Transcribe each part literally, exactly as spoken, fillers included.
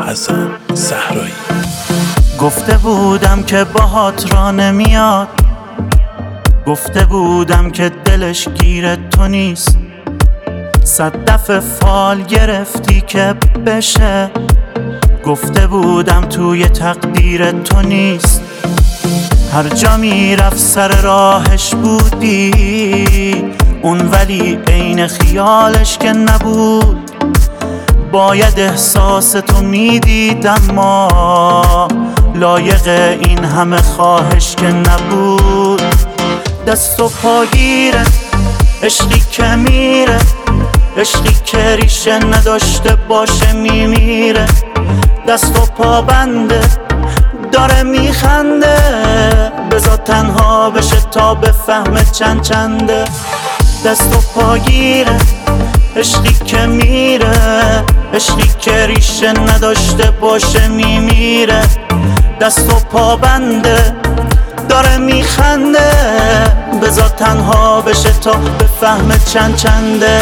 حسن صحرایی. گفته بودم که باهات را نمیاد، گفته بودم که دلش گیر تو نیست. صد دفعه فال گرفتی که بشه، گفته بودم توی تقدیر تو نیست. هر جا میرفت سر راهش بودی اون، ولی عین خیالش که نبود. باید احساس تو میدیدم ما لایق این همه خواهش که نبود. دست و پاگیره عشقی که میره، عشقی که ریشه نداشته باشه میمیره. دست و پا بنده داره میخنده، بذار تنها بشه تا بفهمه چند چنده. دست و پاگیره عشقی که میره، عشقی که ریشه نداشته باشه میمیره. دست و پا بنده داره میخنده، بذار تنها بشه تا بفهمه چند چنده.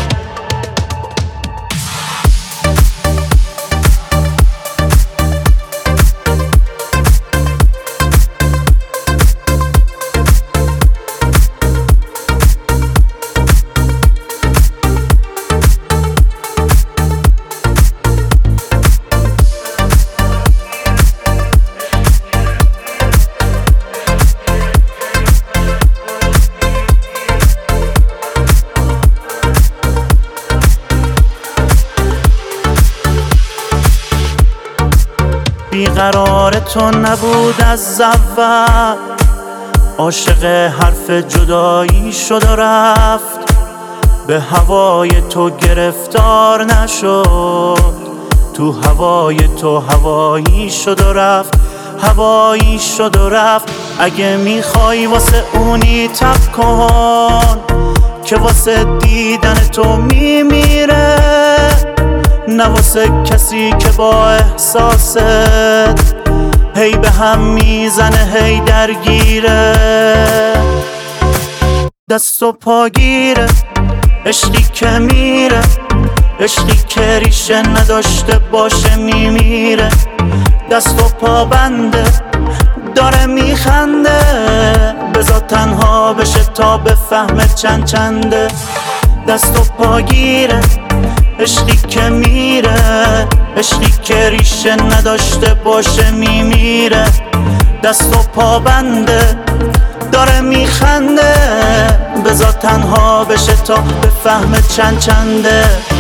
بیقرار تو نبود از اول، عاشق حرف جدایی شد و رفت. به هوای تو گرفتار نشد، تو هوای تو هوایی شد و رفت. هوایی شد و رفت. اگه میخوای واسه اونی تب کن که واسه دیدن تو میمیره، نه واسه کسی که با احساست هی به هم میزنه هی درگیره. دست و پاگیره عشقی که میره، عشقی که ریشه نداشته باشه میمیره. دست و پا بنده داره میخنده، بذار تنها بشه تا بفهمه چند چنده. دست و پاگیره عشقی که میره، عشقی که ریشه نداشته باشه میمیره. دست و پا بنده داره میخنده، بذار تنها بشه تا بفهمه چند چنده.